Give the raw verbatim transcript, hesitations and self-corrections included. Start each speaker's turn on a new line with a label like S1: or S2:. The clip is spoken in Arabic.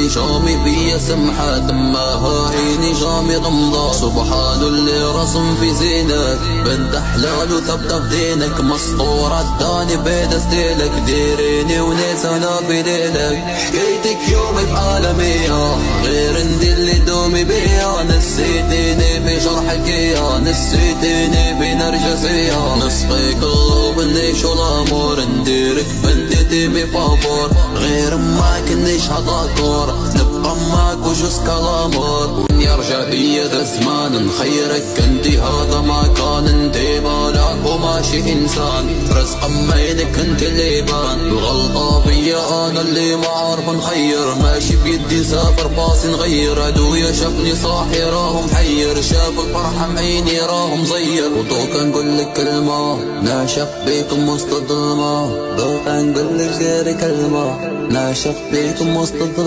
S1: جامي فيا سمحة دمها عيني جامي غمضة. سبحان اللي رسم في زينك بنت حلال وثبت دينك. مسطورة داني بيد ستيلك ديريني ونسانا في ليلك. حكيتك يومي بعالمية غير اندي اللي دومي بيا. نسيتيني في شرحك يا نسيتيني في نرجسية. نسقيك اللوب نعيش الامور نديرك بنتي بفابور. غير ما كنيش هضاكور نبقى معاك وجوز كلامور. يرجع بيا ذا الزمان نخيرك انتي هذا ما كان. انتي مالك وماشي انسان رزق مينك انت اللي بان. الغلطة فيا انا اللي ما عارف نخير. ماشي بيدي سافر باصي نغير. عدويا شافني صاحي راهم محير. شاف الفرحة بعيني راهم مزير. وطوكا نقول لك كلمة ناشق بيكم وسط الظلمة. طوكا نقول لك غير كلمة ناشق بيكم وسط الظلمة.